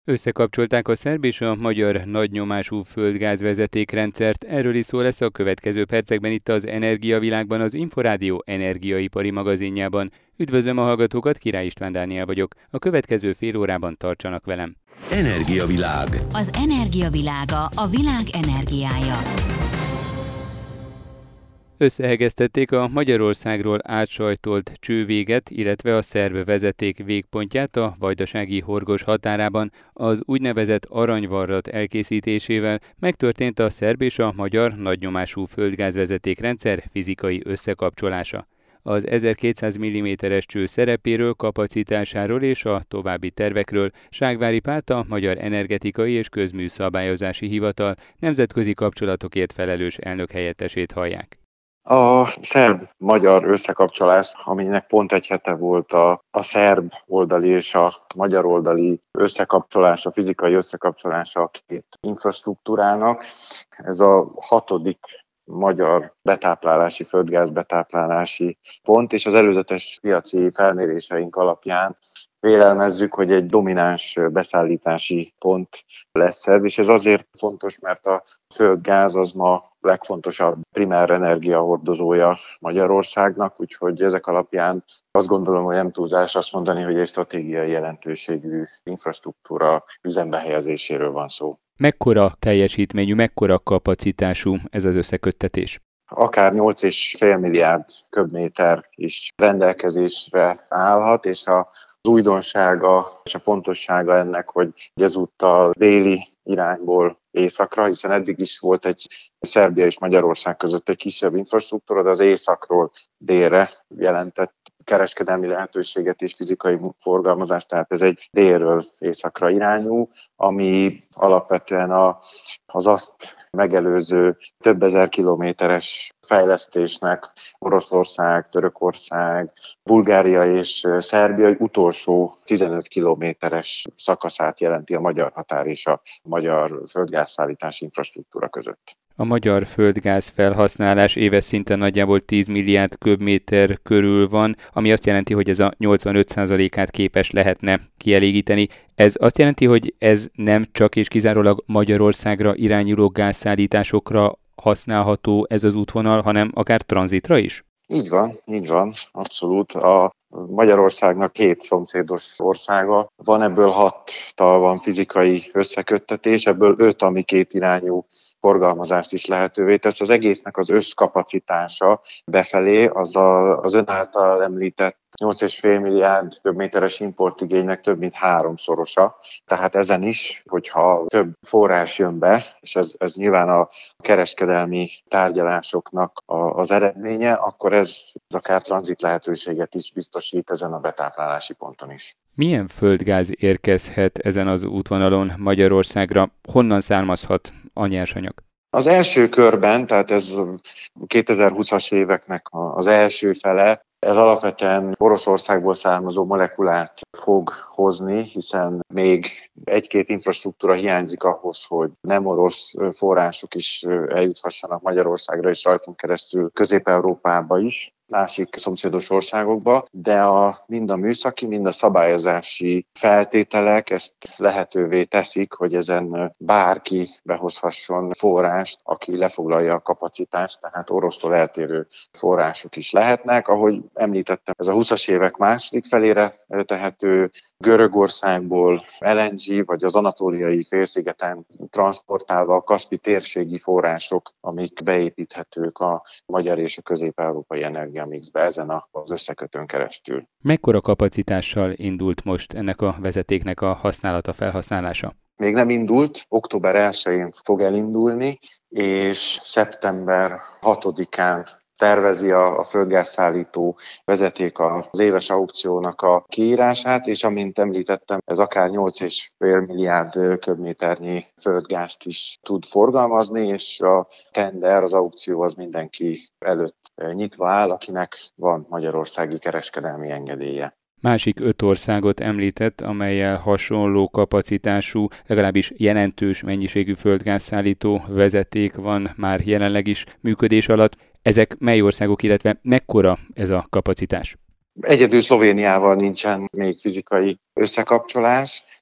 Összekapcsolták a szerb és a magyar nagynyomású földgázvezetékrendszert. Erről is szó lesz a következő percekben itt az Energiavilágban, az Inforádió energiaipari magazinjában. Üdvözlöm a hallgatókat, Király István Dániel vagyok. A következő fél órában tartsanak velem. Energiavilág. Az energiavilága, a világ energiája. Összehegesztették a Magyarországról átsajtolt csővéget, illetve a szerb vezeték végpontját a vajdasági Horgos határában. Az úgynevezett aranyvarrat elkészítésével megtörtént a szerb és a magyar nagynyomású földgázvezetékrendszer fizikai összekapcsolása. Az 1200 mm-es cső szerepéről, kapacitásáról és a további tervekről Ságvári Pált, a Magyar Energetikai és Közműszabályozási Hivatal nemzetközi kapcsolatokért felelős elnökhelyettesét hallják. A szerb-magyar összekapcsolás, aminek pont egy hete volt a szerb oldali és a magyar oldali összekapcsolása, fizikai összekapcsolása a két infrastruktúrának. Ez a 6. magyar betáplálási, földgázbetáplálási pont, és az előzetes piaci felméréseink alapján vélelmezzük, hogy egy domináns beszállítási pont lesz ez, és ez azért fontos, mert a földgáz az ma legfontosabb primer energiahordozója Magyarországnak, úgyhogy ezek alapján azt gondolom, hogy nem túlzás azt mondani, hogy egy stratégiai jelentőségű infrastruktúra üzembe helyezéséről van szó. Mekkora teljesítményű, mekkora kapacitású ez az összeköttetés? Akár 8,5 milliárd köbméter is rendelkezésre állhat, és az újdonsága és a fontossága ennek, hogy ezúttal déli irányból északra, hiszen eddig is volt egy Szerbia és Magyarország között egy kisebb infrastruktúra, de az északról délre jelentett kereskedelmi lehetőséget és fizikai forgalmazást, tehát ez egy délről északra irányú, ami alapvetően az azt megelőző több ezer kilométeres fejlesztésnek Oroszország, Törökország, Bulgária és Szerbia utolsó 15 kilométeres szakaszát jelenti a magyar határ és a magyar földgázszállítási infrastruktúra között. A magyar földgáz felhasználás éves szinten nagyjából 10 milliárd köbméter körül van, ami azt jelenti, hogy ez a 85%-át képes lehetne kielégíteni. Ez azt jelenti, hogy ez nem csak és kizárólag Magyarországra irányuló gázszállításokra használható ez az útvonal, hanem akár tranzitra is? Így van, abszolút. A Magyarországnak 2 szomszédos országa van, ebből 6-tal van fizikai összeköttetés, ebből 5, ami 2 irányú forgalmazást is lehetővé tesz. Az egésznek az összkapacitása befelé az ön által említett 8,5 milliárd köbméteres importigénynek több mint 3-szorosa. Tehát ezen is, hogyha több forrás jön be, és ez nyilván a kereskedelmi tárgyalásoknak az eredménye, akkor ez akár tranzit lehetőséget is biztosít ezen a betáplálási ponton is. Milyen földgáz érkezhet ezen az útvonalon Magyarországra? Honnan származhat a nyersanyag? Az első körben, tehát ez 2020-as éveknek az első fele, ez alapvetően Oroszországból származó molekulát fog hozni, hiszen még 1-2 infrastruktúra hiányzik ahhoz, hogy nem orosz források is eljuthassanak Magyarországra és rajtunk keresztül Közép-Európába is, másik szomszédos országokba, de mind a műszaki, mind a szabályozási feltételek ezt lehetővé teszik, hogy ezen bárki behozhasson forrást, aki lefoglalja a kapacitást, tehát orosztól eltérő források is lehetnek. Ahogy említettem, ez a 20-as évek második felére tehető, Görögországból LNG, vagy az anatóliai félszigeten transportálva a kaszpi térségi források, amik beépíthetők a magyar és a közép-európai energiamixbe ezen az összekötőn keresztül. Mekkora kapacitással indult most ennek a vezetéknek a használata, felhasználása? Még nem indult, október 1-én fog elindulni, és szeptember 6-án tervezi a földgázszállító vezeték az éves aukciónak a kiírását, és amint említettem, ez akár 8,5 milliárd köbméternyi földgázt is tud forgalmazni, és a tender, az aukció az mindenki előtt nyitva áll, akinek van magyarországi kereskedelmi engedélye. Másik 5 országot említett, amellyel hasonló kapacitású, legalábbis jelentős mennyiségű földgázszállító vezeték van már jelenleg is működés alatt. Ezek mely országok, illetve mekkora ez a kapacitás? Egyedül Szlovéniával nincsen még fizikai összekapcsolás.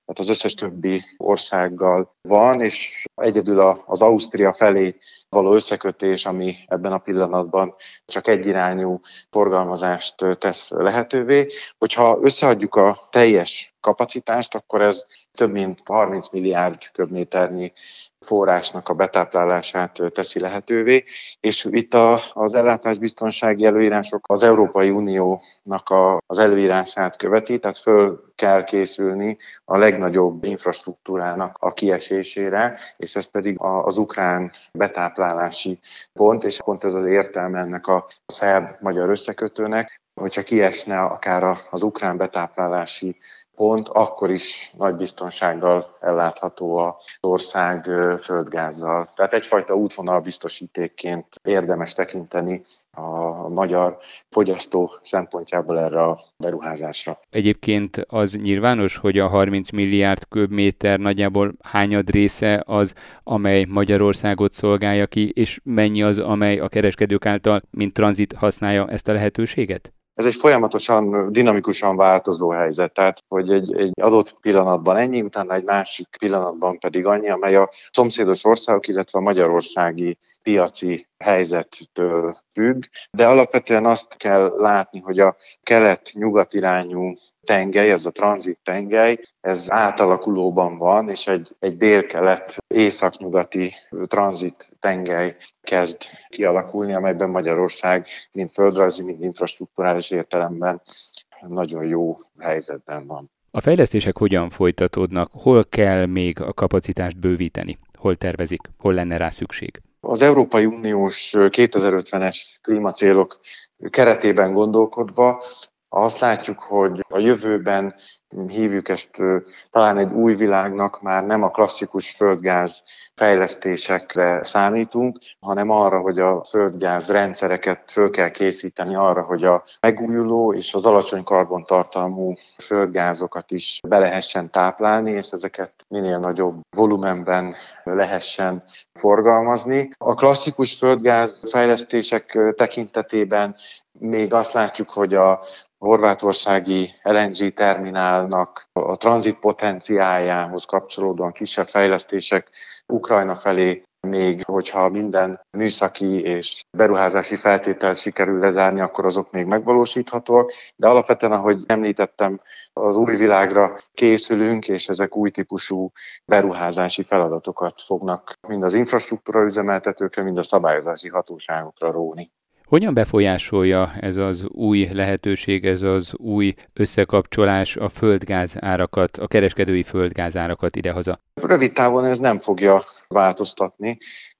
tehát az összes többi országgal van, és egyedül az Ausztria felé való összekötés, ami ebben a pillanatban csak egyirányú forgalmazást tesz lehetővé. Hogyha összeadjuk a teljes kapacitást, akkor ez több mint 30 milliárd köbméternyi forrásnak a betáplálását teszi lehetővé, és itt az ellátásbiztonsági előírások az Európai Uniónak az előírását követi, tehát föl kell készülni a legnagyobb infrastruktúrának a kiesésére, és ez pedig az ukrán betáplálási pont, és pont ez az értelme ennek a szerb-magyar összekötőnek, hogyha kiesne akár az ukrán betáplálási pont, akkor is nagy biztonsággal ellátható az ország földgázzal. Tehát egyfajta útvonalbiztosítékként érdemes tekinteni a magyar fogyasztó szempontjából erre a beruházásra. Egyébként az nyilvános, hogy a 30 milliárd köbméter nagyjából hányad része az, amely Magyarországot szolgálja ki, és mennyi az, amely a kereskedők által, mint tranzit használja ezt a lehetőséget? Ez egy folyamatosan, dinamikusan változó helyzet, tehát hogy egy adott pillanatban ennyi, utána egy másik pillanatban pedig annyi, amely a szomszédos országok, illetve a magyarországi piaci helyzettől függ, de alapvetően azt kell látni, hogy a kelet-nyugat irányú tengely, ez a tranzit tengely, ez átalakulóban van, és egy dél-kelet északnyugati tranzit tengely kezd kialakulni, amelyben Magyarország mind földrajzi, mind infrastrukturális értelemben nagyon jó helyzetben van. A fejlesztések hogyan folytatódnak? Hol kell még a kapacitást bővíteni? Hol tervezik? Hol lenne rá szükség? Az Európai Uniós 2050-es klímacélok keretében gondolkodva azt látjuk, hogy a jövőben, hívjuk ezt talán egy új világnak, már nem a klasszikus földgáz fejlesztésekre számítunk, hanem arra, hogy a földgáz rendszereket föl kell készíteni arra, hogy a megújuló és az alacsony karbontartalmú földgázokat is be lehessen táplálni, és ezeket minél nagyobb volumenben lehessen forgalmazni. A klasszikus földgáz fejlesztések tekintetében még azt látjuk, hogy a horvátországi LNG terminálnak a tranzit potenciáljához kapcsolódóan kisebb fejlesztések Ukrajna felé még, hogyha minden műszaki és beruházási feltételt sikerül lezárni, akkor azok még megvalósíthatóak. De alapvetően, ahogy említettem, az új világra készülünk, és ezek új típusú beruházási feladatokat fognak mind az infrastruktúra üzemeltetőkre, mind a szabályozási hatóságokra róni. Hogyan befolyásolja ez az új lehetőség, ez az új összekapcsolás a földgáz árakat, a kereskedői földgáz árakat idehaza? Rövid távon ez nem fogja változtatni,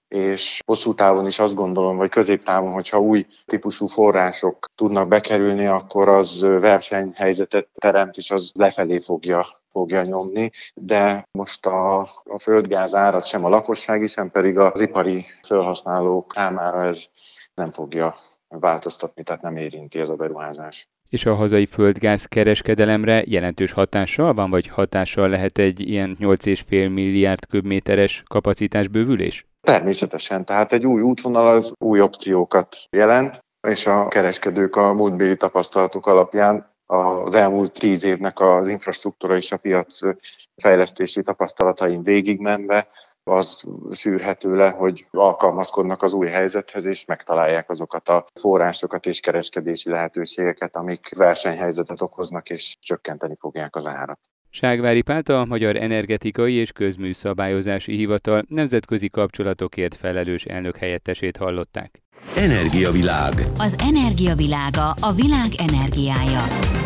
és hosszú távon is azt gondolom, vagy középtávon, hogyha új típusú források tudnak bekerülni, akkor az versenyhelyzetet teremt, és az lefelé fogja nyomni, de most a földgáz árat sem a lakossági, sem pedig az ipari felhasználók számára ez nem fogja változtatni, tehát nem érinti ez a beruházás. És a hazai földgáz kereskedelemre jelentős hatással van, vagy hatással lehet egy ilyen 8,5 milliárd köbméteres kapacitásbővülés? Természetesen, tehát egy új útvonal az új opciókat jelent, és a kereskedők a múltbéli tapasztalatok alapján az elmúlt 10 évnek az infrastruktúra és a piac fejlesztési tapasztalatain végigmenve az szűrhető le, hogy alkalmazkodnak az új helyzethez, és megtalálják azokat a forrásokat és kereskedési lehetőségeket, amik versenyhelyzetet okoznak, és csökkenteni fogják az árat. Ságvári Pálta, a Magyar Energetikai és Közműszabályozási Hivatal nemzetközi kapcsolatokért felelős elnökhelyettesét hallották. Energiavilág. Az energiavilága, a világ energiája.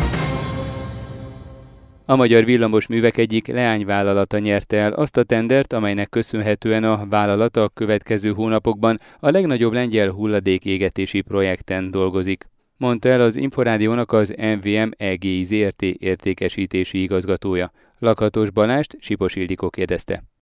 A Magyar Villamosművek egyik leányvállalata nyerte el azt a tendert, amelynek köszönhetően a vállalat a következő hónapokban a legnagyobb lengyel hulladékégetési projekten dolgozik, mondta el az Inforádiónak az MVM EGI Zrt. Értékesítési igazgatója. Lakatos Balást Sipos Ildikó kérdezte.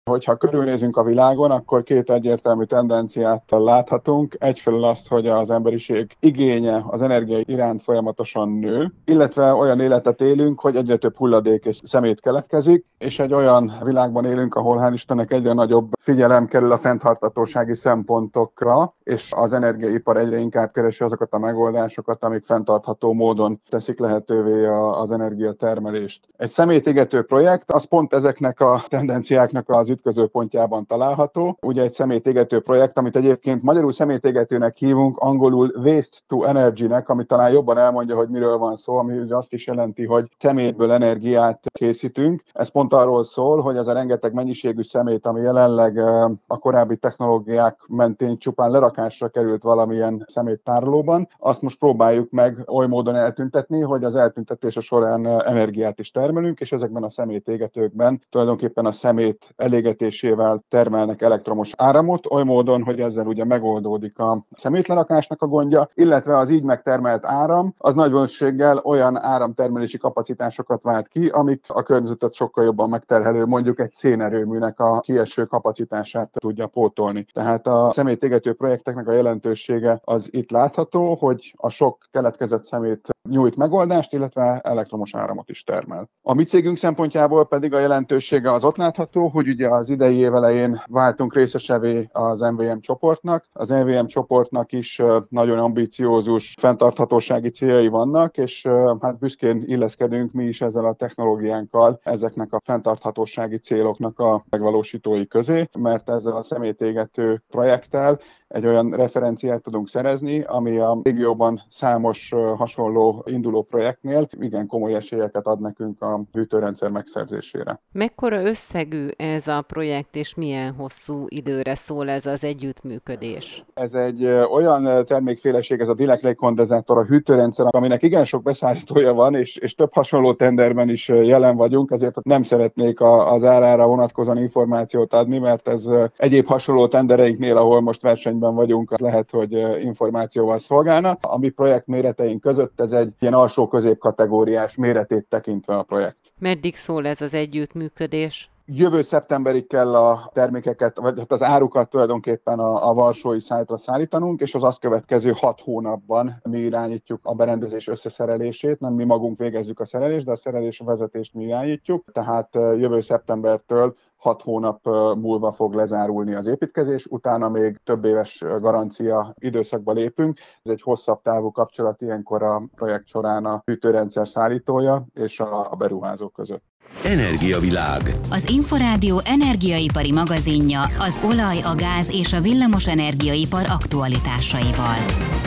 Hogyha körülnézünk a világon, akkor két egyértelmű tendenciát láthatunk. Egyfelől azt, hogy az emberiség igénye az energia iránt folyamatosan nő, illetve olyan életet élünk, hogy egyre több hulladék és szemét keletkezik, és egy olyan világban élünk, ahol hál' Istennek egyre nagyobb figyelem kerül a fenntarthatósági szempontokra, és az energiaipar egyre inkább keresi azokat a megoldásokat, amik fenntartható módon teszik lehetővé az energiatermelést. Egy szemétégető projekt, az pont ezeknek a tendenciáknak az ütközőpontjában található. Ugye egy szemétégető projekt, amit egyébként magyarul szemétégetőnek hívunk, angolul waste to energy-nek, ami talán jobban elmondja, hogy miről van szó, ami ugye azt is jelenti, hogy szemétből energiát készítünk. Ez pont arról szól, hogy az a rengeteg mennyiségű szemét, ami jelenleg a korábbi technológiák mentén csupán lerakásra került valamilyen szeméttárolóban, azt most próbáljuk meg oly módon eltüntetni, hogy az eltüntetése során energiát is termelünk, és ezekben a szemétégetőkben tulajdonképpen a szemét elégetésével termelnek elektromos áramot, oly módon, hogy ezzel ugye megoldódik a szemétlerakásnak a gondja, illetve az így megtermelt áram az nagy valószínűséggel olyan áramtermelési kapacitásokat vált ki, amik a környezetet sokkal jobban megterhelő, mondjuk egy szénerőműnek a kieső kapacitását tudja pótolni. Tehát a szemétégető projekteknek a jelentősége az itt látható, hogy a sok keletkezett szemét nyújt megoldást, illetve elektromos áramot is termel. A mi cégünk szempontjából pedig a jelentősége az ott látható, hogy ugye az idei év elején váltunk részesevé az MVM csoportnak. Az MVM csoportnak is nagyon ambiciózus fenntarthatósági céljai vannak, és hát büszkén illeszkedünk mi is ezzel a technológiánkkal ezeknek a fenntarthatósági céloknak a megvalósítói közé, mert ezzel a szemétégető projekttel egy olyan referenciát tudunk szerezni, ami a régióban számos hasonló induló projektnél igen komoly esélyeket ad nekünk a hűtőrendszer megszerzésére. Mekkora összegű ez a projekt, és milyen hosszú időre szól ez az együttműködés? Ez egy olyan termékféleség, ez a direct kondenzátor, a hűtőrendszer, aminek igen sok beszállítója van, és több hasonló tenderben is jelen vagyunk, ezért nem szeretnék az árára vonatkozóan információt adni, mert ez egyéb hasonló tendereinknél, ahol most versenyben vagyunk, az lehet, hogy információval szolgálna. A mi projekt méreteink között ez egy ilyen alsó-közép kategóriás méretét tekintve a projekt. Meddig szól ez az együttműködés? Jövő szeptemberig kell a termékeket, vagy hát az árukat tulajdonképpen a varsói szájtra szállítanunk, és az azt következő 6 hónapban mi irányítjuk a berendezés összeszerelését, nem mi magunk végezzük a szerelést, de a szerelés vezetést mi irányítjuk, tehát jövő szeptembertől 6 hónap múlva fog lezárulni az építkezés, utána még több éves garancia időszakba lépünk. Ez egy hosszabb távú kapcsolat ilyenkor a projekt során a hűtőrendszer szállítója és a beruházók között. Energiavilág. Az Inforádió energiaipari magazinja az olaj, a gáz és a villamos energiaipar aktualitásaival.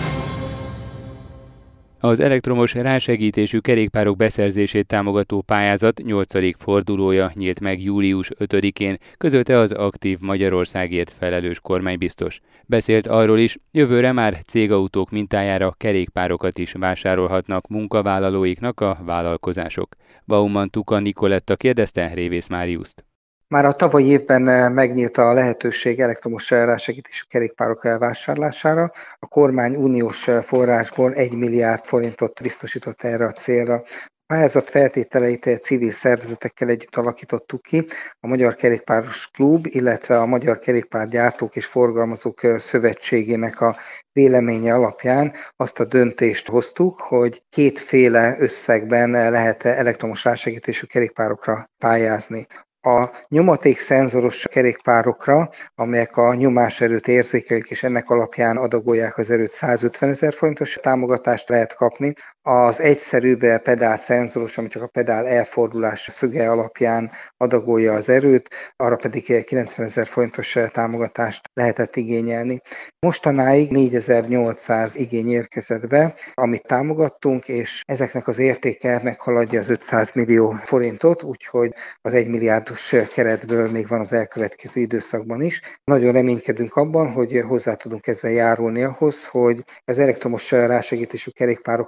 Az elektromos rásegítésű kerékpárok beszerzését támogató pályázat 8. fordulója nyílt meg július 5-én, közölte az Aktív Magyarországért felelős kormánybiztos. Beszélt arról is, jövőre már cégautók mintájára kerékpárokat is vásárolhatnak munkavállalóiknak a vállalkozások. Baumann Tuka Nikoletta kérdezte Révész Máriuszt. Már a tavalyi évben megnyílt a lehetőség elektromos rásegítésű kerékpárok elvásárlására. A kormány uniós forrásból 1 milliárd forintot biztosított erre a célra. A pályázat feltételeit civil szervezetekkel együtt alakítottuk ki, a Magyar Kerékpáros Klub, illetve a Magyar Kerékpárgyártók és Forgalmazók Szövetségének a véleménye alapján azt a döntést hoztuk, hogy kétféle összegben lehet elektromos rásegítésű kerékpárokra pályázni. A nyomatékszenzoros kerékpárokra, amelyek a nyomáserőt érzékelik, és ennek alapján adagolják az erőt, 150 000 forintos támogatást lehet kapni. Az egyszerűbb pedálszenzoros, ami csak a pedál elfordulás szöge alapján adagolja az erőt, arra pedig 90 000 forintos támogatást lehetett igényelni. Mostanáig 4800 igény érkezett be, amit támogattunk, és ezeknek az értéke meghaladja az 500 millió forintot, úgyhogy az 1 milliárdos keretből még van az elkövetkező időszakban is. Nagyon reménykedünk abban, hogy hozzá tudunk ezzel járulni ahhoz, hogy az elektromos rásegítésű kerékpárok azok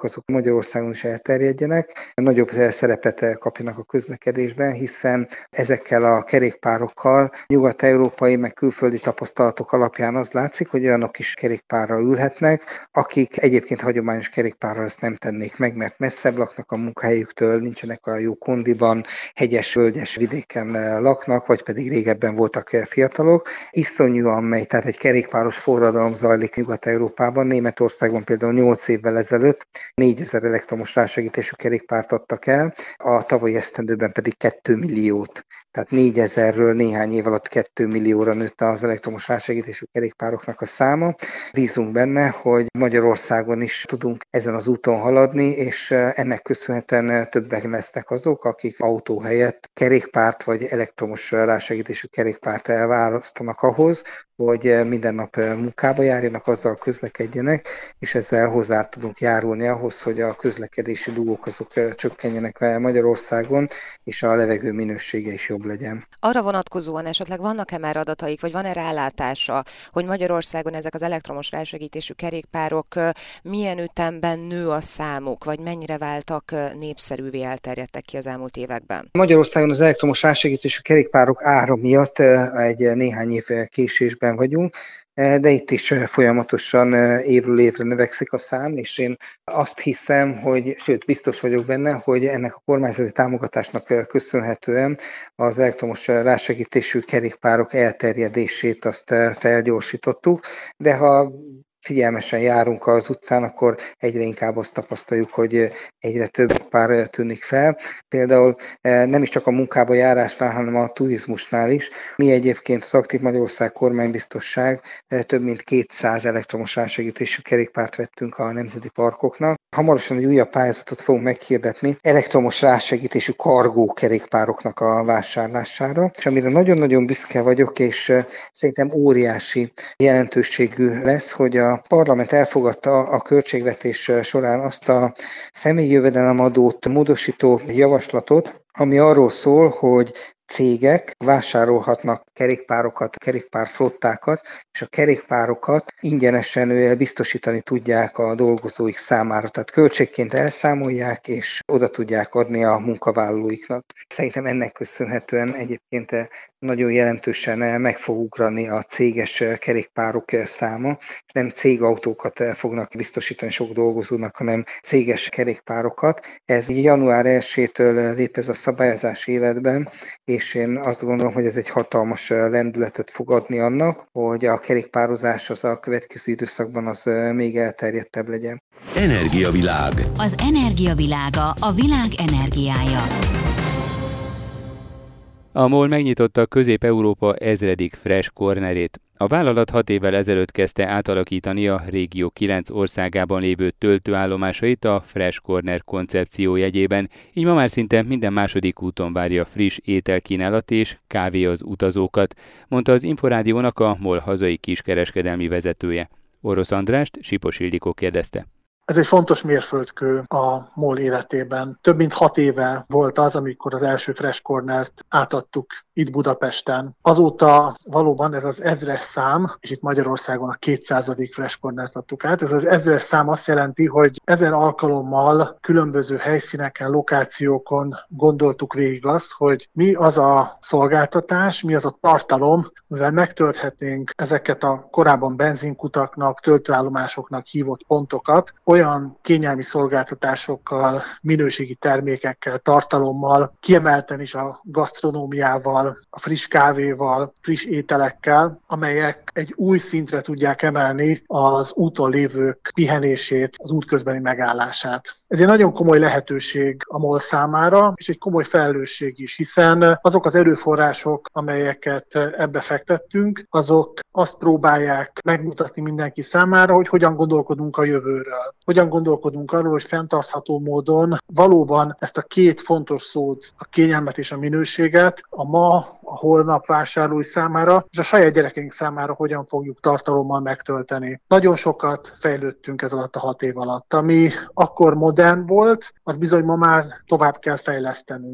Magyarországon is elterjedjenek, nagyobb szerepet kapjanak a közlekedésben, hiszen ezekkel a kerékpárokkal nyugat-európai meg külföldi tapasztalatok alapján az látszik, hogy olyanok is kerékpárra ülhetnek, akik egyébként hagyományos kerékpárral ezt nem tennék meg, mert messzebb laknak a munkahelyüktől, nincsenek olyan jó kondiban, hegyes, völgyes vidéken laknak, vagy pedig régebben voltak fiatalok. Iszonyúan megy, tehát egy kerékpáros forradalom zajlik Nyugat-Európában. Németországban például 8 évvel ezelőtt 4000 elektromos rásegítésű kerékpárt adtak el, a tavalyi esztendőben pedig 2 milliót. Tehát 4000-ről néhány év alatt 2 millióra nőtt az elektromos rásegítésű kerékpároknak a száma. Bízunk benne, hogy Magyarországon is tudunk ezen az úton haladni, és ennek köszönhetően többek lesznek azok, akik autó helyett kerékpárt vagy elektromos rásegítésű kerékpárt elválasztanak ahhoz, hogy minden nap munkába járjanak, azzal közlekedjenek, és ezzel hozzá tudunk járulni ahhoz, hogy a közlekedési dugók azok csökkenjenek Magyarországon, és a levegő minősége is jobb legyen. Arra vonatkozóan esetleg vannak-e már adataik, vagy van-e rálátása, hogy Magyarországon ezek az elektromos rásegítésű kerékpárok milyen ütemben nő a számuk, vagy mennyire váltak népszerűvé, elterjedtek ki az elmúlt években? Magyarországon az elektromos rásegítésű kerékpárok ára miatt egy néhány év késésben vagyunk, de itt is folyamatosan évről évre növekszik a szám, és én azt hiszem, sőt biztos vagyok benne, hogy ennek a kormányzati támogatásnak köszönhetően az elektromos rásegítésű kerékpárok elterjedését azt felgyorsítottuk, de ha figyelmesen járunk az utcán, akkor egyre inkább azt tapasztaljuk, hogy egyre több pár tűnik fel. Például nem is csak a munkába járásnál, hanem a turizmusnál is. Mi egyébként az Aktív Magyarország Kormánybiztosság több mint 200 elektromos rásegítésű kerékpárt vettünk a nemzeti parkoknak. Hamarosan egy újabb pályázatot fogunk meghirdetni elektromos rásegítésű kargó kerékpároknak a vásárlására, és amire nagyon-nagyon büszke vagyok, és szerintem óriási jelentőségű lesz, hogy a parlament elfogadta a költségvetés során azt a személyi jövedelemadót módosító javaslatot, ami arról szól, hogy cégek vásárolhatnak kerékpárokat, kerékpárflottákat, és a kerékpárokat ingyenesen biztosítani tudják a dolgozóik számára. Tehát költségként elszámolják, és oda tudják adni a munkavállalóiknak. Szerintem ennek köszönhetően egyébként nagyon jelentősen meg fog ugrani a céges kerékpárok száma, és nem cégautókat fognak biztosítani sok dolgozónak, hanem céges kerékpárokat. Ez január 1-től lép ez a szabályozás életben, és én azt gondolom, hogy ez egy hatalmas lendületet fog adni annak, hogy a kerékpározás az a következő időszakban az még elterjedtebb legyen. Energiavilág. Az energiavilága, a világ energiája. A MOL megnyitotta Közép-Európa ezredik Fresh Cornerét. A vállalat 6 évvel ezelőtt kezdte átalakítani a régió 9 országában lévő töltőállomásait a Fresh Corner koncepció jegyében, így ma már szinte minden második úton várja friss ételkínálat és kávé az utazókat, mondta az Inforádiónak a MOL hazai kiskereskedelmi vezetője. Orosz Andrást Sipos Ildikó kérdezte. Ez egy fontos mérföldkő a MOL életében. Több mint 6 éve volt az, amikor az első Fresh Cornert átadtuk itt Budapesten. Azóta valóban ez az 1000-es szám, és itt Magyarországon a 200. Fresh Cornert adtuk át. Ez az 1000-es szám azt jelenti, hogy 1000 alkalommal különböző helyszíneken, lokációkon gondoltuk végig azt, hogy mi az a szolgáltatás, mi az a tartalom, mivel megtölthetnénk ezeket a korábban benzinkutaknak, töltőállomásoknak hívott pontokat, olyan kényelmi szolgáltatásokkal, minőségi termékekkel, tartalommal, kiemelten is a gasztronómiával, a friss kávéval, friss ételekkel, amelyek egy új szintre tudják emelni az úton lévők pihenését, az útközbeni megállását. Ez egy nagyon komoly lehetőség a MOL számára, és egy komoly felelősség is, hiszen azok az erőforrások, amelyeket ebbe fektettünk, azok azt próbálják megmutatni mindenki számára, hogy hogyan gondolkodunk a jövőről. Hogyan gondolkodunk arról, hogy fenntartható módon valóban ezt a két fontos szót, a kényelmet és a minőséget a ma, a holnap vásárlói számára, és a saját gyerekeink számára hogyan fogjuk tartalommal megtölteni. Nagyon sokat fejlődtünk ez alatt a 6 év alatt. Ami akkor modern volt, az bizony ma már tovább kell fejlesztenünk.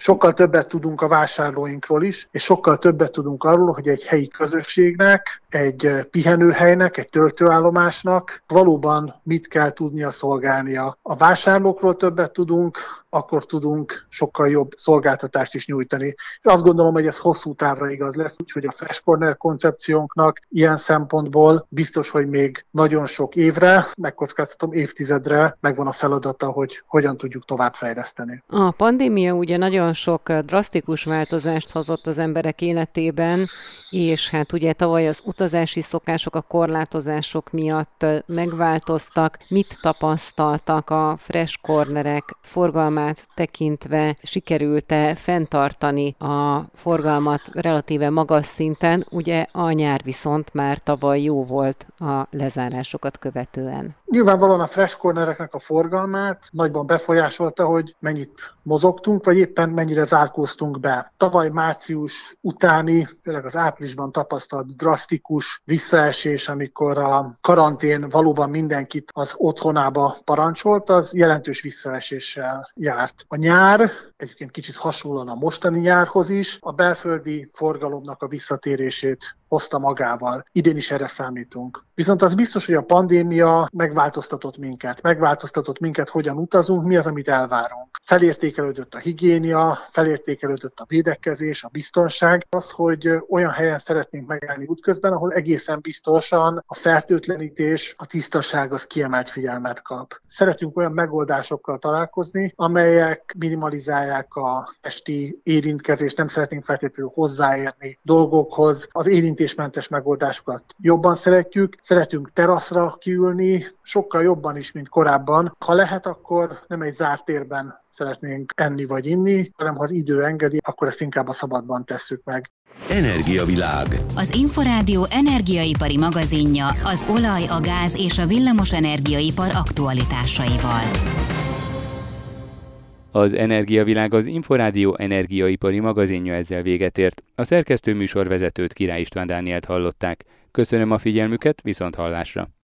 Sokkal többet tudunk a vásárlóinkról is, és sokkal többet tudunk arról, hogy egy helyi közösségnek, egy pihenőhelynek, egy töltőállomásnak valóban mit kell tudnia szolgálnia. A vásárlókról többet tudunk, akkor tudunk sokkal jobb szolgáltatást is nyújtani. És azt gondolom, hogy ez hosszú távra igaz lesz, úgyhogy a Fresh Corner koncepciónknak ilyen szempontból biztos, hogy még nagyon sok évre, megkockáztatom évtizedre megvan a feladata, hogy hogyan tudjuk továbbfejleszteni. A pandémia ugye nagyon sok drasztikus változást hozott az emberek életében, és hát ugye tavaly az utazási szokások, a korlátozások miatt megváltoztak. Mit tapasztaltak a Fresh Cornerek forgalmát tekintve? Sikerült-e fenntartani a forgalmat relatíve magas szinten? Ugye a nyár viszont már tavaly jó volt a lezárásokat követően. Nyilvánvalóan a Fresh Cornereknek a forgalmát nagyban befolyásolta, hogy mennyit mozogtunk, vagy éppen mennyire zárkóztunk be. Tavaly március utáni, főleg az áprilisban tapasztalt drasztikus visszaesés, amikor a karantén valóban mindenkit az otthonába parancsolt, az jelentős visszaeséssel járt. A nyár egyébként kicsit hasonlóan a mostani nyárhoz is a belföldi forgalomnak a visszatérését hozta magával. Idén is erre számítunk. Viszont az biztos, hogy a pandémia megváltoztatott minket, hogyan utazunk, mi az, amit elvárunk. Felértékelődött a higiénia, felértékelődött a védekezés, a biztonság. Az, hogy olyan helyen szeretnénk megállni útközben, ahol egészen biztosan a fertőtlenítés, a tisztaság az kiemelt figyelmet kap. Szeretünk olyan megoldásokkal találkozni, amelyek minimalizálják a esti érintkezést, nem szeretnénk feltétlenül hozzáérni dolgokhoz. Az érintésmentes megoldásokat jobban szeretünk teraszra kiülni, sokkal jobban is, mint korábban. Ha lehet, akkor nem egy zárt térben szeretnénk enni vagy inni, hanem ha az idő engedi, akkor ezt inkább a szabadban tesszük meg. Energiavilág. Az Inforádió energiaipari magazinja az olaj, a gáz és a villamos energiaipar aktualitásaival. Az Energiavilág, az Inforádió energiaipari magazinja ezzel véget ért. A szerkesztő műsorvezetőt, Király István Dánielt hallották. Köszönöm a figyelmüket, viszont hallásra!